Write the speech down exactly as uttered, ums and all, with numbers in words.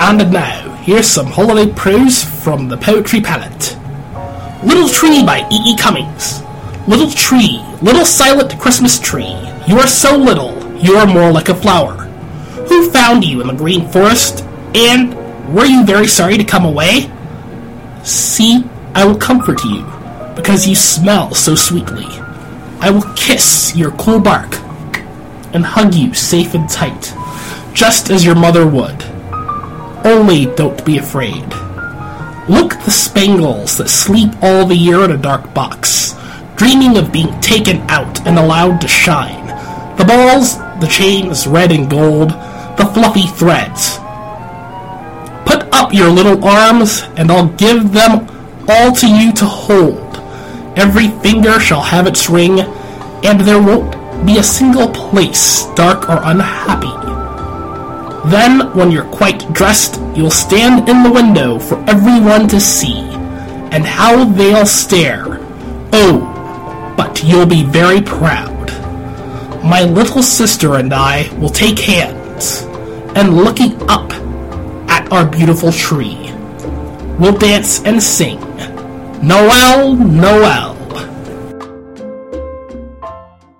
And now, here's some holiday prose from the Poetry Palette. Little Tree by E E. Cummings. Little tree, little silent Christmas tree, you are so little, you are more like a flower. Who found you in the green forest, and were you very sorry to come away? See, I will comfort you, because you smell so sweetly. I will kiss your cool bark, and hug you safe and tight, just as your mother would. Only don't be afraid. Look at the spangles that sleep all the year in a dark box, dreaming of being taken out and allowed to shine. The balls, the chains, red and gold, the fluffy threads. Put up your little arms, and I'll give them all to you to hold. Every finger shall have its ring, and there won't be a single place dark or unhappy. Then, when you're quite dressed, you'll stand in the window for everyone to see, and how they'll stare. Oh, but you'll be very proud. My little sister and I will take hands, and looking up at our beautiful tree, we'll dance and sing, Noel, Noel.